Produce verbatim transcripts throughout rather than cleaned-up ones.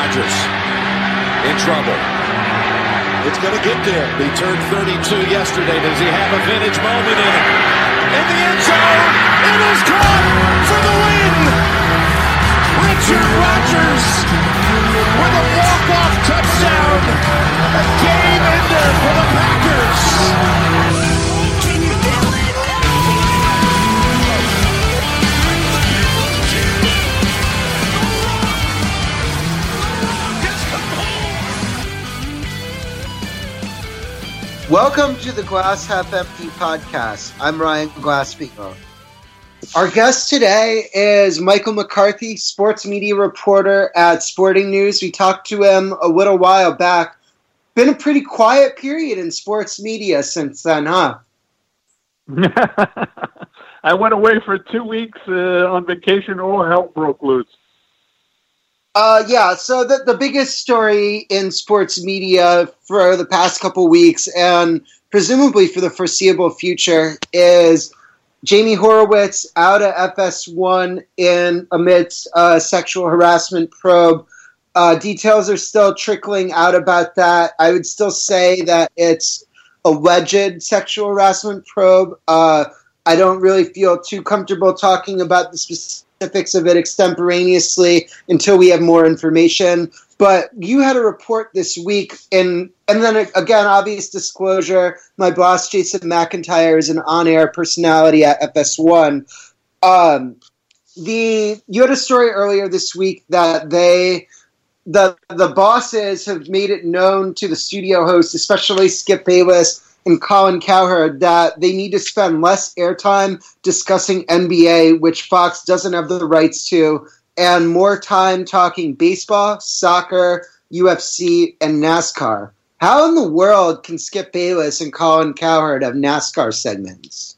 Rodgers in trouble. It's going to get there. He turned thirty-two yesterday. Does he have a vintage moment in it? In the end zone, it is caught for the win. Richard Rodgers with a walk-off touchdown. A game ender for the Packers. Welcome to the Glass Half Empty podcast. I'm Ryan Glasspiegel. Our guest today is Michael McCarthy, sports media reporter at Sporting News. We talked to him a little while back. Been a pretty quiet period in sports media since then, huh? I went away for two weeks uh, on vacation. All hell broke loose. Uh, yeah, so the, the biggest story in sports media for the past couple weeks, and presumably for the foreseeable future, is Jamie Horowitz out of F S one in amidst a sexual harassment probe. Uh, details are still trickling out about that. I would still say that it's alleged sexual harassment probe. Uh, I don't really feel too comfortable talking about the specific specifics of it extemporaneously until we have more information. But you had a report this week, and and then again, obvious disclosure, my boss, Jason McIntyre, is an on-air personality at F S one. Um, the you had a story earlier this week that they, the the bosses have made it known to the studio hosts, especially Skip Bayless and Colin Cowherd, that they need to spend less airtime discussing N B A, which Fox doesn't have the rights to, and more time talking baseball, soccer, U F C, and NASCAR. How in the world can Skip Bayless and Colin Cowherd have NASCAR segments?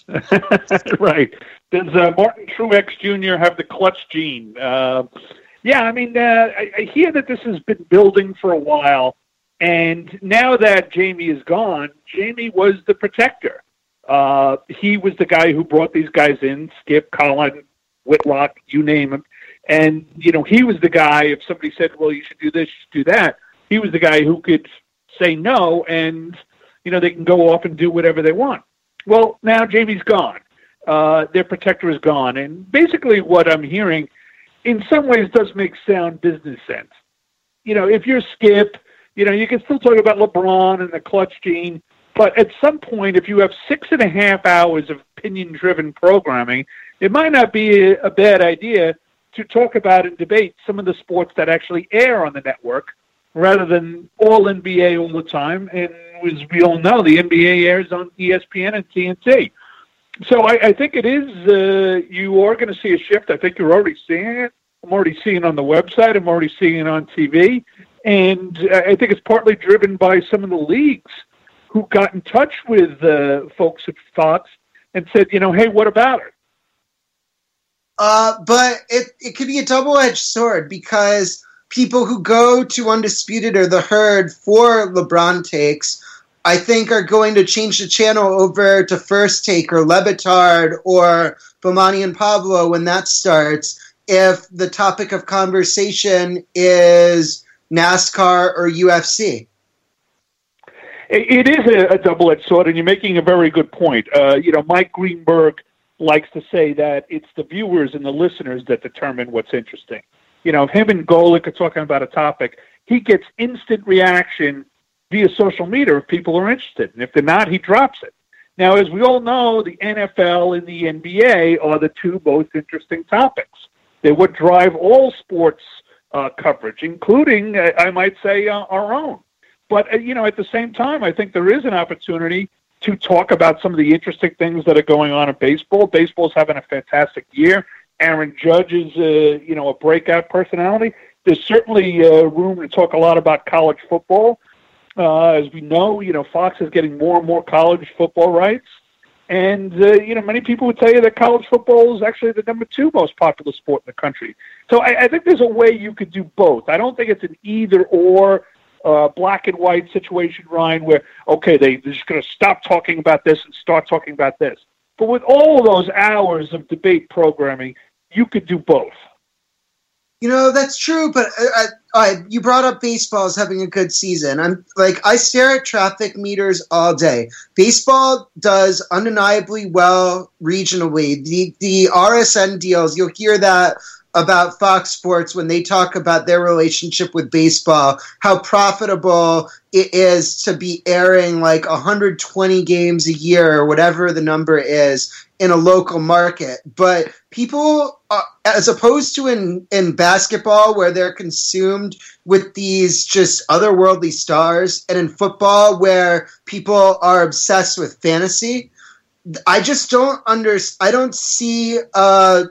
Right. Does uh, Martin Truex Junior have the clutch gene? Uh, yeah, I mean, uh, I, I hear that this has been building for a while. And now that Jamie is gone, Jamie was the protector. Uh, he was the guy who brought these guys in, Skip, Colin, Whitlock, you name him. And, you know, he was the guy, if somebody said, well, you should do this, you should do that, he was the guy who could say no, and, you know, they can go off and do whatever they want. Well, now Jamie's gone. Uh, their protector is gone. And basically what I'm hearing, in some ways, does make sound business sense. You know, if you're Skip, you know, you can still talk about LeBron and the clutch gene, but at some point, if you have six and a half hours of opinion-driven programming, it might not be a, a bad idea to talk about and debate some of the sports that actually air on the network rather than all N B A all the time. And as we all know, the N B A airs on E S P N and T N T. So I, I think it is, uh, you are going to see a shift. I think you're already seeing it. I'm already seeing it on the website. I'm already seeing it on T V. And I think it's partly driven by some of the leagues who got in touch with uh, folks at Fox and said, you know, hey, what about it? Uh, but it, it could be a double-edged sword, because people who go to Undisputed or The Herd for LeBron takes, I think, are going to change the channel over to First Take or Le Batard or Bomani and Pablo when that starts, if the topic of conversation is NASCAR or U F C. It is a, a double-edged sword, and you're making a very good point. Uh, you know, Mike Greenberg likes to say that it's the viewers and the listeners that determine what's interesting. You know, if him and Golick are talking about a topic, he gets instant reaction via social media if people are interested, and if they're not, he drops it. Now, as we all know, the N F L and the N B A are the two most interesting topics. They're what drive all sports Uh, coverage, including, uh, I might say, uh, our own. But, uh, you know, at the same time, I think there is an opportunity to talk about some of the interesting things that are going on in baseball. Baseball's having a fantastic year. Aaron Judge is, uh, you know, a breakout personality. There's certainly uh, room to talk a lot about college football. Uh, as we know, you know, Fox is getting more and more college football rights. And, uh, you know, many people would tell you that college football is actually the number two most popular sport in the country. So I, I think there's a way you could do both. I don't think it's an either-or uh, black and white situation, Ryan, where, okay, they, they're just going to stop talking about this and start talking about this. But with all of those hours of debate programming, you could do both. You know, that's true, but uh, uh, you brought up baseball as having a good season. I'm like, I stare at traffic meters all day. Baseball does undeniably well regionally. The the R S N deals, you'll hear that about Fox Sports when they talk about their relationship with baseball, how profitable it is to be airing like one hundred twenty games a year or whatever the number is in a local market. But people, uh, as opposed to in, in basketball where they're consumed with these just otherworldly stars, and in football where people are obsessed with fantasy, I just don't under, I don't see a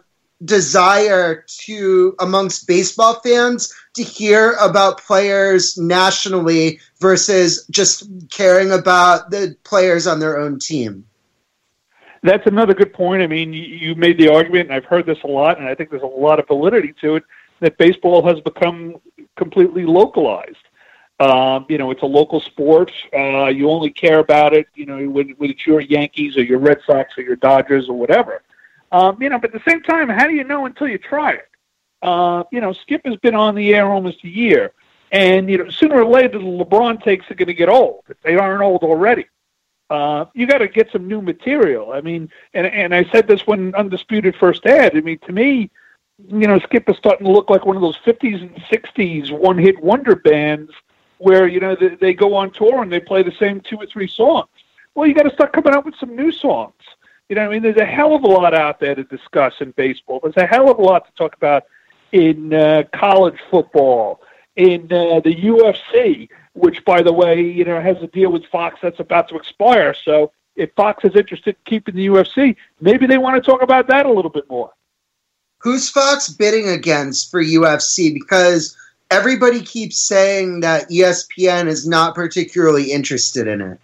desire to amongst baseball fans to hear about players nationally versus just caring about the players on their own team. That's another good point. I mean, you made the argument, and I've heard this a lot, and I think there's a lot of validity to it, that baseball has become completely localized. Um, you know, it's a local sport. Uh, you only care about it, you know, when, when it's your Yankees or your Red Sox or your Dodgers or whatever. Um, you know, but at the same time, how do you know until you try it? Uh, you know, Skip has been on the air almost a year, and, you know, sooner or later the LeBron takes are going to get old, if they aren't old already. Uh, you got to get some new material. I mean, and and I said this when Undisputed first aired. I mean, to me, you know, Skip is starting to look like one of those fifties and sixties one-hit wonder bands where, you know, they, they go on tour and they play the same two or three songs. Well, you got to start coming out with some new songs. You know, I mean, there's a hell of a lot out there to discuss in baseball. There's a hell of a lot to talk about in uh, college football, in uh, the U F C, which, by the way, you know, has a deal with Fox that's about to expire. So if Fox is interested in keeping the U F C, maybe they want to talk about that a little bit more. Who's Fox bidding against for U F C? Because everybody keeps saying that E S P N is not particularly interested in it.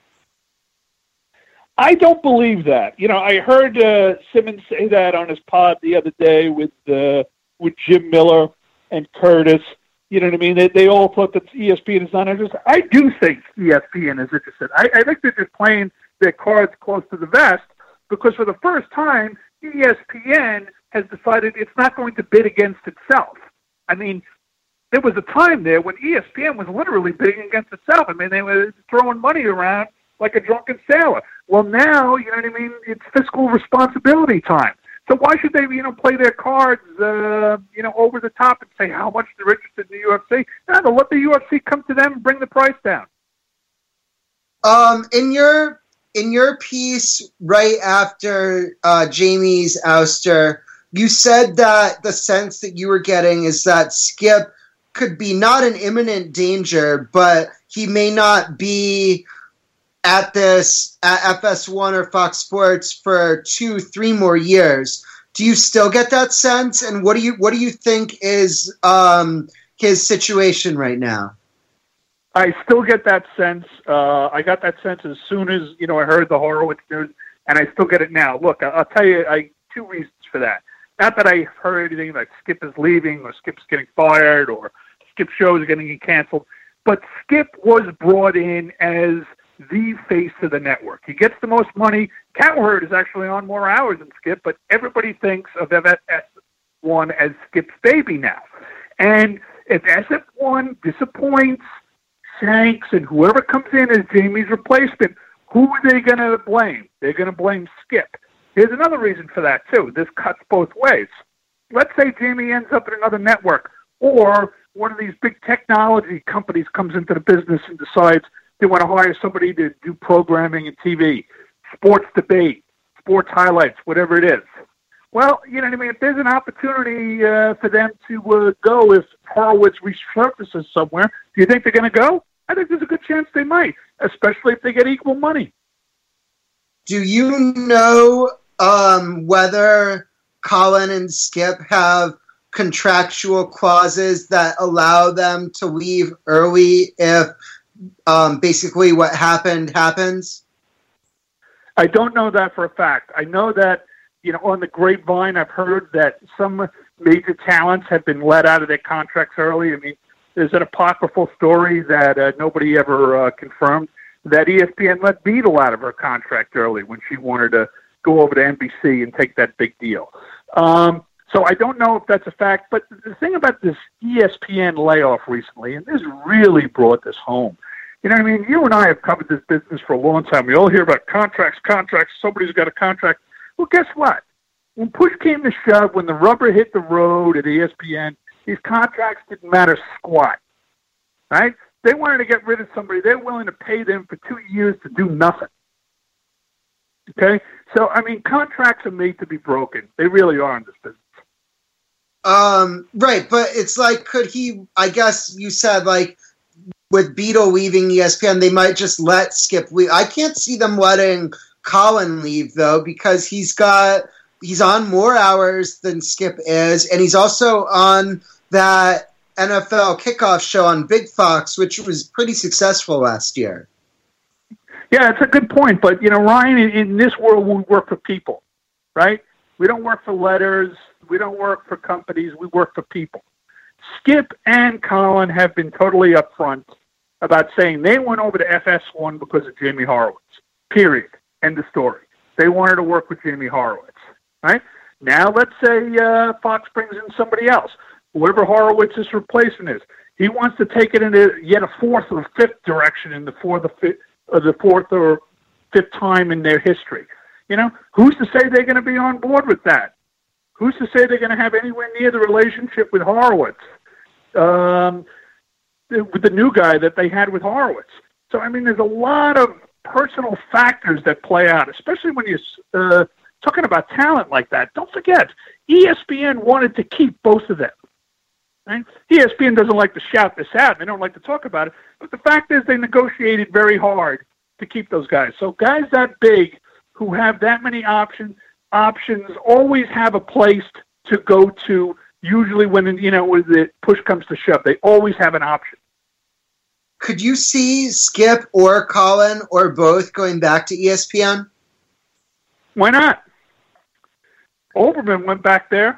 I don't believe that. You know, I heard uh, Simmons say that on his pod the other day with uh, with Jim Miller and Curtis. You know what I mean? They they all thought that E S P N is not interested. I do think E S P N is interested. I, I think they're just playing their cards close to the vest because for the first time, E S P N has decided it's not going to bid against itself. I mean, there was a time there when E S P N was literally bidding against itself. I mean, they were throwing money around like a drunken sailor. Well, now, you know what I mean, it's fiscal responsibility time. So why should they, you know, play their cards, uh, you know, over the top and say how much they're interested in the U F C? No, they'll let the U F C come to them and bring the price down. Um, in your in your piece right after uh, Jamie's ouster, you said that the sense that you were getting is that Skip could be not in imminent danger, but he may not be at this at F S one or Fox Sports for two, three more years. Do you still get that sense? And what do you what do you think is um, his situation right now? I still get that sense. Uh, I got that sense as soon as, you know, I heard the Horowitz news, and I still get it now. Look, I'll tell you, I two reasons for that. Not that I heard anything like Skip is leaving or Skip's getting fired or Skip's show is getting canceled, but Skip was brought in as the face of the network. He gets the most money. Cowherd is actually on more hours than Skip, but everybody thinks of F S one as Skip's baby now. And if F S one disappoints, Shanks, and whoever comes in as Jamie's replacement, who are they going to blame? They're going to blame Skip. Here's another reason for that, too. This cuts both ways. Let's say Jamie ends up at another network, or one of these big technology companies comes into the business and decides they want to hire somebody to do programming and T V, sports debate, sports highlights, whatever it is. Well, you know what I mean? If there's an opportunity uh, for them to uh, go, if Horowitz resurfaces somewhere, do you think they're going to go? I think there's a good chance they might, especially if they get equal money. Do you know um, whether Colin and Skip have contractual clauses that allow them to leave early if um, basically what happened happens? I don't know that for a fact. I know that, you know, on the grapevine, I've heard that some major talents have been let out of their contracts early. I mean, there's an apocryphal story that uh, nobody ever uh, confirmed that E S P N let Beadle out of her contract early when she wanted to go over to N B C and take that big deal. Um, So I don't know if that's a fact. But the thing about this E S P N layoff recently, and this really brought this home. You know what I mean? You and I have covered this business for a long time. We all hear about contracts, contracts. Somebody's got a contract. Well, guess what? When push came to shove, when the rubber hit the road at E S P N, these contracts didn't matter squat, right? They wanted to get rid of somebody. They're willing to pay them for two years to do nothing. Okay? So, I mean, contracts are made to be broken. They really are in this business. Um, right, but it's like, could he, I guess you said, like, with Beadle leaving E S P N, they might just let Skip leave. I can't see them letting Colin leave, though, because he's got, he's on more hours than Skip is, and he's also on that N F L kickoff show on Big Fox, which was pretty successful last year. Yeah, it's a good point. But, you know, Ryan, in, in this world, we work for people, right? We don't work for letters. We don't work for companies. We work for people. Skip and Colin have been totally upfront about saying they went over to F S one because of Jamie Horowitz, period. End of story. They wanted to work with Jamie Horowitz, right? Now let's say uh, Fox brings in somebody else. Whoever Horowitz's replacement is, he wants to take it into yet a fourth or fifth direction in the fourth or fifth, or the fourth or fifth time in their history. You know, who's to say they're going to be on board with that? Who's to say they're going to have anywhere near the relationship with Horowitz, um, with the new guy that they had with Horowitz? So, I mean, there's a lot of personal factors that play out, especially when you're uh, talking about talent like that. Don't forget, E S P N wanted to keep both of them. Right? E S P N doesn't like to shout this out. They don't like to talk about it. But the fact is they negotiated very hard to keep those guys. So guys that big who have that many options, options always have a place to go to, usually when, you know, when the push comes to shove. They always have an option. Could you see Skip or Colin or both going back to E S P N? Why not? Olbermann went back there.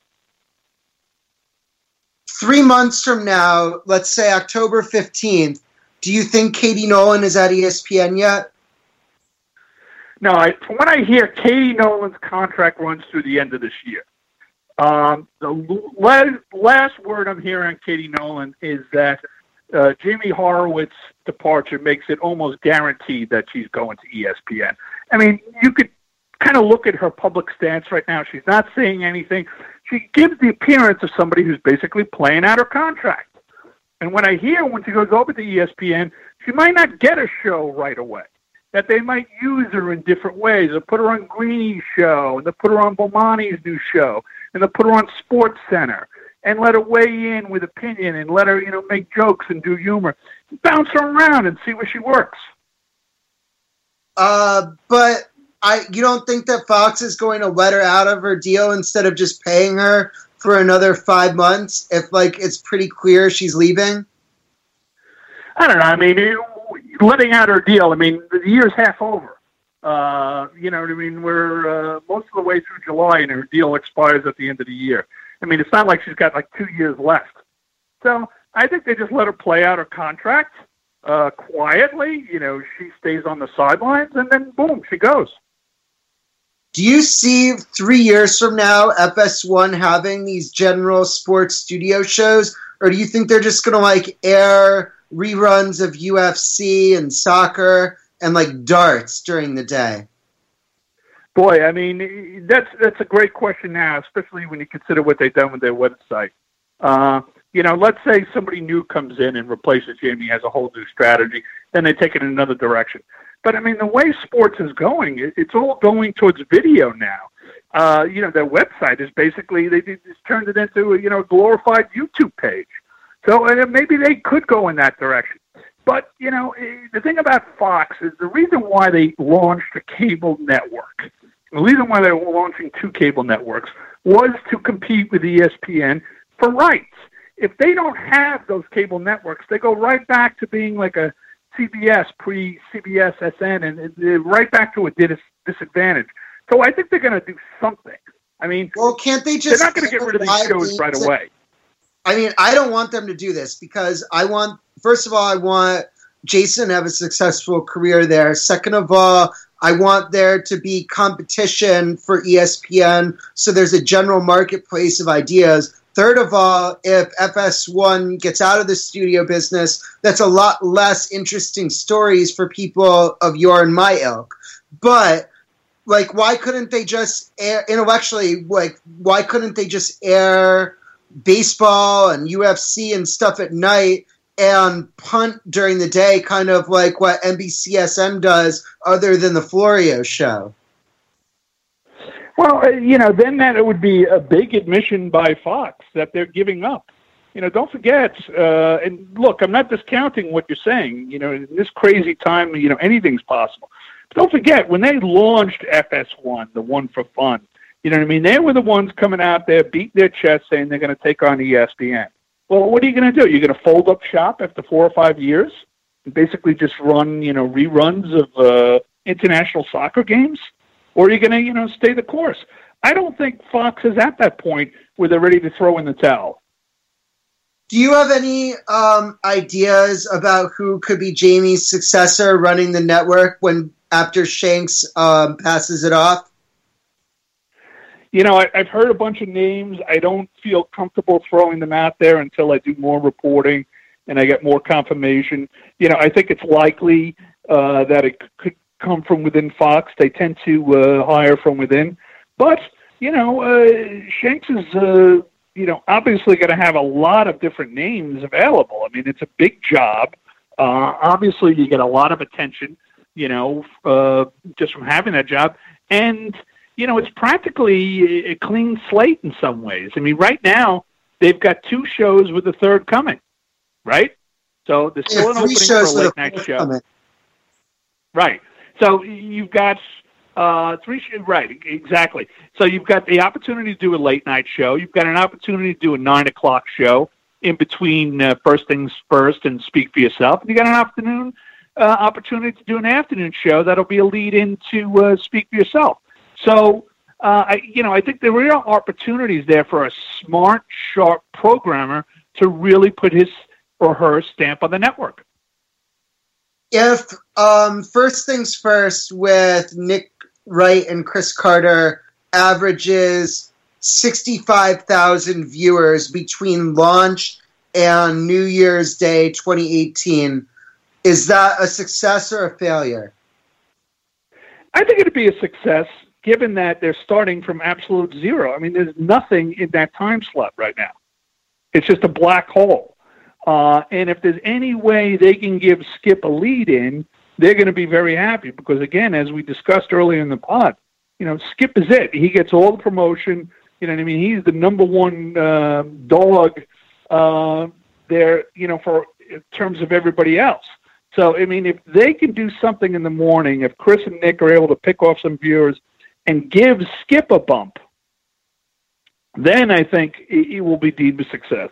Three months from now, let's say October fifteenth, do you think Katie Nolan is at E S P N yet? No, I, from what I hear, Katie Nolan's contract runs through the end of this year. Um, the last, last word I'm hearing on Katie Nolan is that uh, Jamie Horowitz's departure makes it almost guaranteed that she's going to E S P N. I mean, you could kind of look at her public stance right now. She's not saying anything. She gives the appearance of somebody who's basically playing out her contract. And when I hear when she goes over to E S P N, she might not get a show right away, that they might use her in different ways. They'll put her on Greeny's show, and they'll put her on Bomani's new show, and they'll put her on Sports Center, and let her weigh in with opinion, and let her, you know, make jokes and do humor. Bounce her around and see where she works. Uh, but I, you don't think that Fox is going to let her out of her deal instead of just paying her for another five months if, like, it's pretty clear she's leaving? I don't know. I mean, it, letting out her deal, I mean, the year's half over. Uh, you know what I mean? We're uh, most of the way through July, and her deal expires at the end of the year. I mean, it's not like she's got, like, two years left. So I think they just let her play out her contract uh, quietly. You know, she stays on the sidelines, and then, boom, she goes. Do you see three years from now F S one having these general sports studio shows, or do you think they're just going to, like, air reruns of U F C and soccer and, like, darts during the day? Boy, I mean, that's that's a great question now, especially when you consider what they've done with their website. Uh, you know, let's say somebody new comes in and replaces Jamie, has a whole new strategy, then they take it in another direction. But, I mean, the way sports is going, it's all going towards video now. Uh, you know, their website is basically, they just turned it into, you know, a glorified YouTube page. So uh, maybe they could go in that direction. But, you know, the thing about Fox is the reason why they launched a cable network, the reason why they were launching two cable networks was to compete with E S P N for rights. If they don't have those cable networks, they go right back to being like a C B S, pre-C B S S N, and they're right back to a dis- disadvantage. So I think they're going to do something. I mean, well, can't they just? They're not going to get rid of these shows right away. I mean, I don't want them to do this because I want, first of all, I want Jason to have a successful career there. Second of all, I want there to be competition for E S P N, so there's a general marketplace of ideas. Third of all, if F S one gets out of the studio business, that's a lot less interesting stories for people of your and my ilk. But, like, why couldn't they just air, intellectually, like, why couldn't they just air baseball and U F C and stuff at night and punt during the day, kind of like what N B C S N does, other than the Florio show? Well, uh, you know, then that it would be a big admission by Fox that they're giving up. You know, don't forget, uh, and look, I'm not discounting what you're saying. You know, in this crazy time, you know, anything's possible. But don't forget, when they launched F S one, the one for fun, you know what I mean? They were the ones coming out there, beating their chest, saying they're going to take on E S P N. Well, what are you going to do? You're going to fold up shop after four or five years and basically just run, you know, reruns of uh, international soccer games? Or are you going to, you know, stay the course? I don't think Fox is at that point where they're ready to throw in the towel. Do you have any um, ideas about who could be Jamie's successor running the network when after Shanks um, passes it off? You know, I, I've heard a bunch of names. I don't feel comfortable throwing them out there until I do more reporting and I get more confirmation. You know, I think it's likely uh, that it could come from within Fox. They tend to uh, hire from within. But, you know, uh, Shanks is, uh, you know, obviously going to have a lot of different names available. I mean, it's a big job. Uh, obviously, you get a lot of attention, you know, uh, just from having that job. And, you know, it's practically a clean slate in some ways. I mean, right now, they've got two shows with the third coming, right? So there's still an opening for a late-night show. Coming. Right. So you've got uh, three, sh- right, exactly. So you've got the opportunity to do a late night show. You've got an opportunity to do a nine o'clock show in between uh, First Things First and Speak for Yourself. And you got an afternoon uh, opportunity to do an afternoon show that'll be a lead into uh, Speak for Yourself. So, uh, I, you know, I think there are opportunities there for a smart, sharp programmer to really put his or her stamp on the network. If um, First Things First with Nick Wright and Chris Carter averages sixty-five thousand viewers between launch and New Year's Day twenty eighteen, is that a success or a failure? I think it'd be a success, given that they're starting from absolute zero. I mean, there's nothing in that time slot right now. It's just a black hole. Uh, and if there's any way they can give Skip a lead in, they're going to be very happy because, again, as we discussed earlier in the pod, you know, Skip is it. He gets all the promotion. You know what I mean? He's the number one uh, dog uh, there, you know, for in terms of everybody else. So, I mean, if they can do something in the morning, if Chris and Nick are able to pick off some viewers and give Skip a bump, then I think it, it will be deemed a success.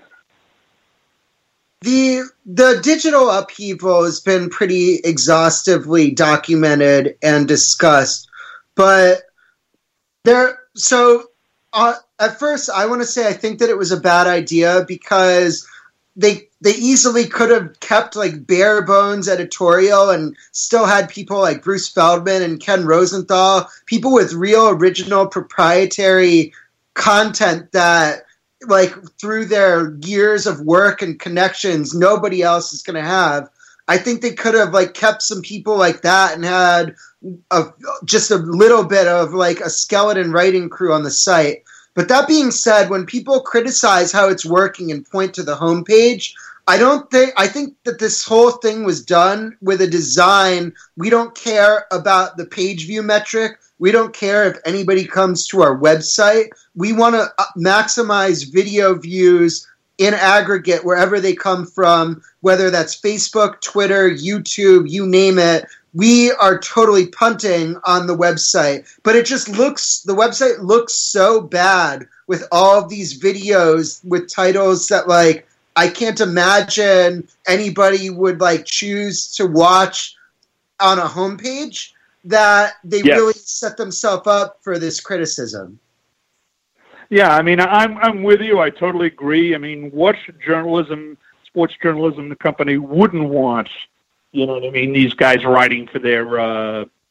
The the digital upheaval has been pretty exhaustively documented and discussed, but there. So uh, at first, I want to say I think that it was a bad idea because they they easily could have kept like bare bones editorial and still had people like Bruce Feldman and Ken Rosenthal, people with real original proprietary content that, like, through their years of work and connections, nobody else is going to have. I think they could have, like, kept some people like that and had a, just a little bit of, like, a skeleton writing crew on the site. But that being said, when people criticize how it's working and point to the homepage, I don't think, I think that this whole thing was done with a design. We don't care about the page view metric. We don't care if anybody comes to our website. We want to maximize video views in aggregate wherever they come from, whether that's Facebook, Twitter, YouTube, you name it. We are totally punting on the website. But it just looks, the website looks so bad with all of these videos with titles that, like, I can't imagine anybody would, like, choose to watch on a homepage, that they yes. really set themselves up for this criticism. Yeah, I mean, I'm I'm with you. I totally agree. I mean, what journalism, sports journalism, the company wouldn't want, you know what I mean, these guys writing for their, uh,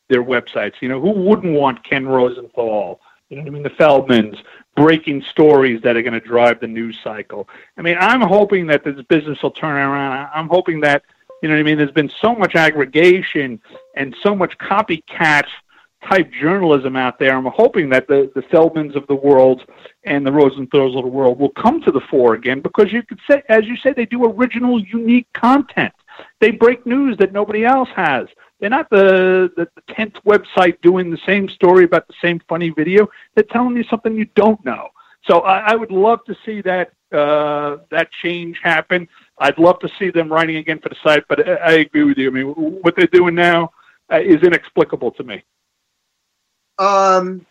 their websites. You know, who wouldn't want Ken Rosenthal? You know what I mean? The Feldmans breaking stories that are going to drive the news cycle. I mean, I'm hoping that this business will turn around. I'm hoping that, you know what I mean, there's been so much aggregation and so much copycat type journalism out there. I'm hoping that the, the Feldmans of the world and the Rosenthals of the world will come to the fore again, because you could say, as you say, they do original, unique content. They break news that nobody else has. They're not the, the, the tenth website doing the same story about the same funny video. They're telling you something you don't know. So I, I would love to see that uh, that change happen. I'd love to see them writing again for the site, but I, I agree with you. I mean, what they're doing now uh, is inexplicable to me. Um.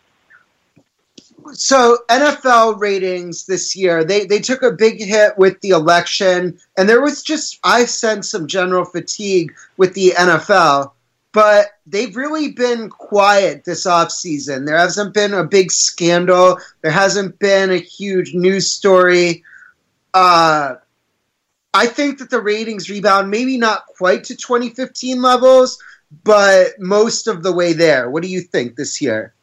So N F L ratings this year, they, they took a big hit with the election, and there was just, I sensed some general fatigue with the N F L. But they've really been quiet this offseason. There hasn't been a big scandal. There hasn't been a huge news story. Uh, I think that the ratings rebound, maybe not quite to twenty fifteen levels, but most of the way there. What do you think this year?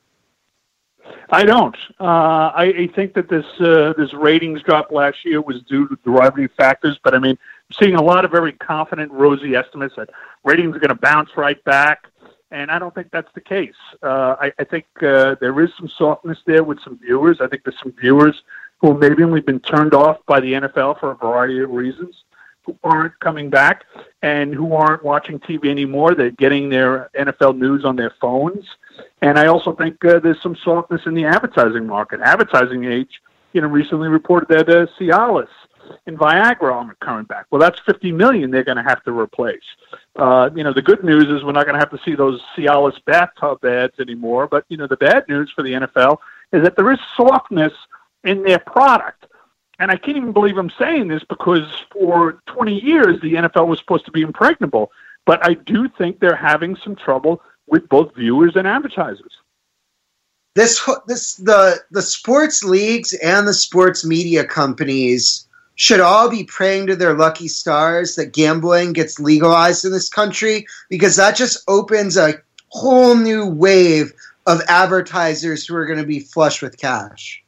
I don't. Uh, I, I think that this uh, this ratings drop last year was due to deriving factors, but I mean, I'm seeing a lot of very confident, rosy estimates that ratings are going to bounce right back, and I don't think that's the case. Uh, I, I think uh, there is some softness there with some viewers. I think there's some viewers who have maybe only been turned off by the N F L for a variety of reasons, who aren't coming back and who aren't watching T V anymore. They're getting their N F L news on their phones. And I also think uh, there's some softness in the advertising market. Advertising Age, you know, recently reported that uh, Cialis and Viagra aren't coming back. Well, that's fifty million dollars they're going to have to replace. Uh, you know, the good news is we're not going to have to see those Cialis bathtub ads anymore. But, you know, the bad news for the N F L is that there is softness in their product. And I can't even believe I'm saying this, because for twenty years, the N F L was supposed to be impregnable. But I do think they're having some trouble with both viewers and advertisers. This, this, the, the sports leagues and the sports media companies should all be praying to their lucky stars that gambling gets legalized in this country, because that just opens a whole new wave of advertisers who are going to be flush with cash.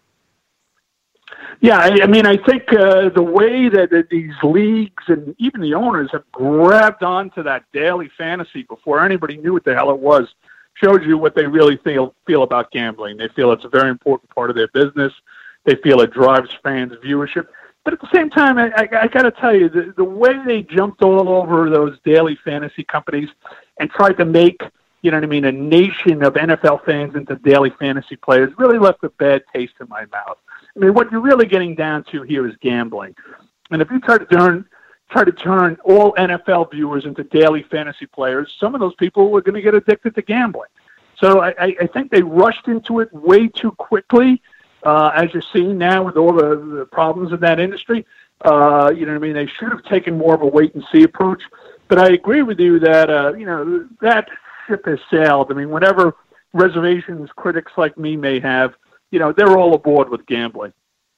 Yeah, I, I mean, I think uh, the way that, that these leagues and even the owners have grabbed onto that daily fantasy before anybody knew what the hell it was shows you what they really feel feel about gambling. They feel it's a very important part of their business. They feel it drives fans' viewership. But at the same time, I, I, I got to tell you, the, the way they jumped all over those daily fantasy companies and tried to make, you know what I mean, a nation of N F L fans into daily fantasy players really left a bad taste in my mouth. I mean, what you're really getting down to here is gambling. And if you try to turn try to turn all N F L viewers into daily fantasy players, some of those people are going to get addicted to gambling. So I, I think they rushed into it way too quickly, uh, as you're seeing now with all the, the problems in that industry. Uh, you know what I mean? They should have taken more of a wait-and-see approach. But I agree with you that, uh, you know, that ship has sailed. I mean, whatever reservations critics like me may have, you know, they're all aboard with gambling.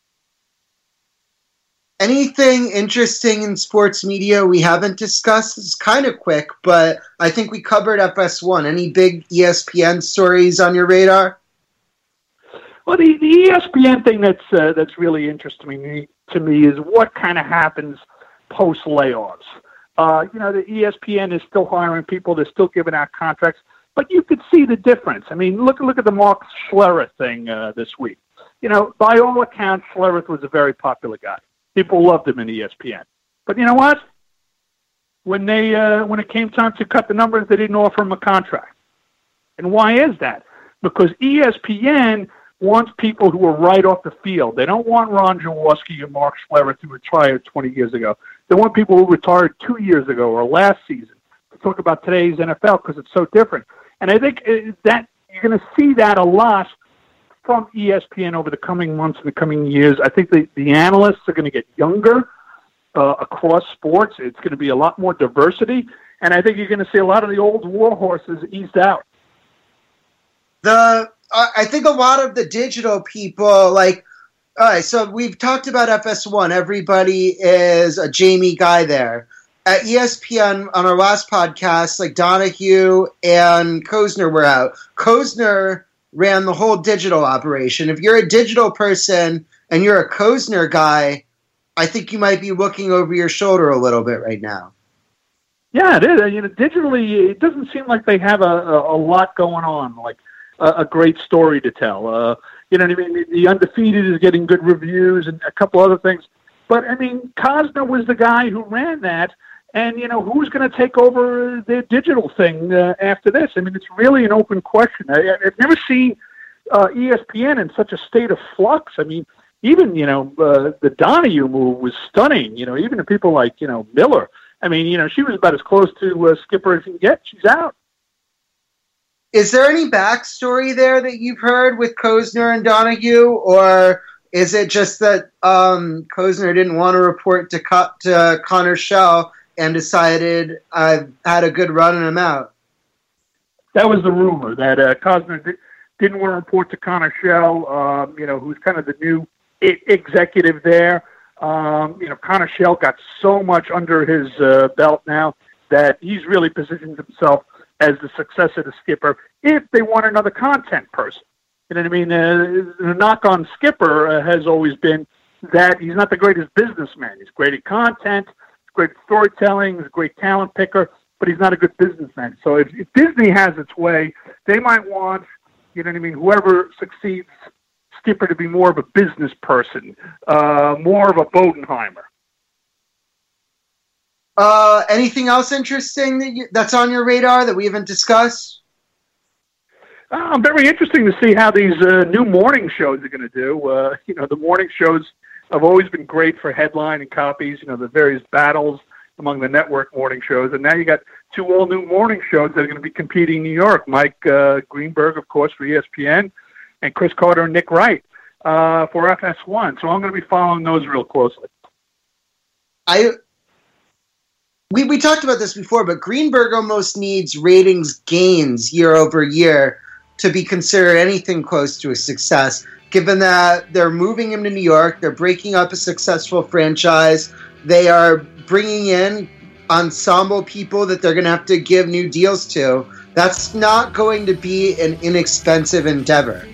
Anything interesting in sports media we haven't discussed? It's kind of quick, but I think we covered F S one. Any big E S P N stories on your radar? Well, the, the E S P N thing that's uh, that's really interesting to me, to me is what kind of happens post layoffs. Uh, you know, the E S P N is still hiring people; they're still giving out contracts, but you could see the difference. I mean, look look at the Mark Schlereth thing uh, this week. You know, by all accounts, Schlereth was a very popular guy. People loved him in E S P N. But you know what? When they uh, when it came time to cut the numbers, they didn't offer him a contract. And why is that? Because E S P N wants people who are right off the field. They don't want Ron Jaworski and Mark Schlereth, who retired twenty years ago. They want people who retired two years ago or last season to talk about today's N F L, because it's so different. And I think that you're going to see that a lot from E S P N over the coming months and the coming years. I think the, the analysts are going to get younger uh, across sports. It's going to be a lot more diversity. And I think you're going to see a lot of the old war horses eased out. The uh, I think a lot of the digital people, like, all right, so we've talked about F S one. Everybody is a Jamie guy there. at E S P N on our last podcast, like Donahue and Kozner were out. Kozner ran the whole digital operation. If you're a digital person and you're a Kozner guy, I think you might be looking over your shoulder a little bit right now. Yeah, it is. You know, digitally, it doesn't seem like they have a, a, a lot going on, like a, a great story to tell. Uh, you know what I mean? The Undefeated is getting good reviews and a couple other things. But, I mean, Kozner was the guy who ran that. And, you know, who's going to take over the digital thing uh, after this? I mean, it's really an open question. I, I've never seen uh, E S P N in such a state of flux. I mean, even, you know, uh, the Donahue move was stunning. You know, even to people like, you know, Miller. I mean, you know, she was about as close to uh, Skipper as you can get. She's out. Is there any backstory there that you've heard with Kozner and Donahue? Or is it just that um, Kozner didn't want to report to, Co- to Connor Schell and decided I've had a good run and I'm out? That was the rumor, that uh, Kozner di- didn't want to report to Connor Schell, um, you know, who's kind of the new I- executive there. Um, you know, Connor Schell got so much under his uh, belt now that he's really positioned himself as the successor to Skipper if they want another content person. You know what I mean? Uh, the knock on Skipper uh, has always been that he's not the greatest businessman. He's great at content, great at storytelling, he's a great talent picker, but he's not a good businessman. So if, if Disney has its way, they might want, you know what I mean, whoever succeeds Skipper to be more of a business person, uh, more of a Bodenheimer. Uh, anything else interesting that you, that's on your radar that we haven't discussed? Uh, very interesting to see how these uh, new morning shows are going to do. Uh, you know, the morning shows have always been great for headline and copies, you know, the various battles among the network morning shows. And now you got two all-new morning shows that are going to be competing in New York. Mike uh, Greenberg, of course, for E S P N, and Chris Carter and Nick Wright uh, for F S one. So I'm going to be following those real closely. I we we talked about this before, but Greenberg almost needs ratings gains year over year to be considered anything close to a success, given that they're moving him to New York, they're breaking up a successful franchise, they are bringing in ensemble people that they're going to have to give new deals to. That's not going to be an inexpensive endeavor.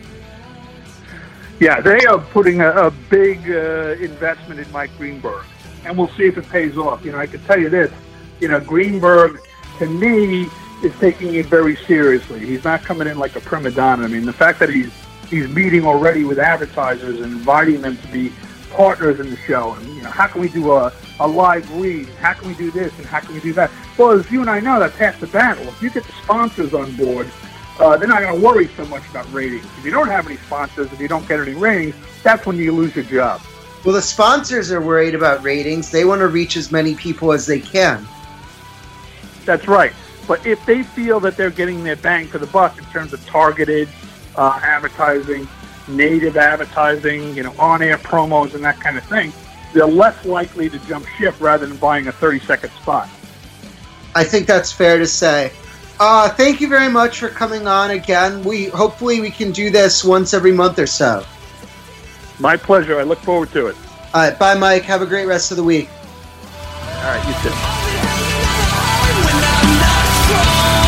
Yeah, they are putting a, a big uh, investment in Mike Greenberg, and we'll see if it pays off. You know, I can tell you this, you know, Greenberg, to me, is taking it very seriously. He's not coming in like a prima donna. I mean, the fact that he's he's meeting already with advertisers and inviting them to be partners in the show, and, you know, how can we do a, a live read? How can we do this, and how can we do that? Well, as you and I know, that's half the battle. If you get the sponsors on board, Uh, they're not going to worry so much about ratings. If you don't have any sponsors, if you don't get any ratings, that's when you lose your job. Well, the sponsors are worried about ratings. They want to reach as many people as they can. That's right. But if they feel that they're getting their bang for the buck in terms of targeted uh, advertising, native advertising, you know, on-air promos and that kind of thing, they're less likely to jump ship rather than buying a thirty-second spot. I think that's fair to say. Uh, thank you very much for coming on again. We hopefully we can do this once every month or so. My pleasure. I look forward to it. All right, bye, Mike. Have a great rest of the week. All right, you too.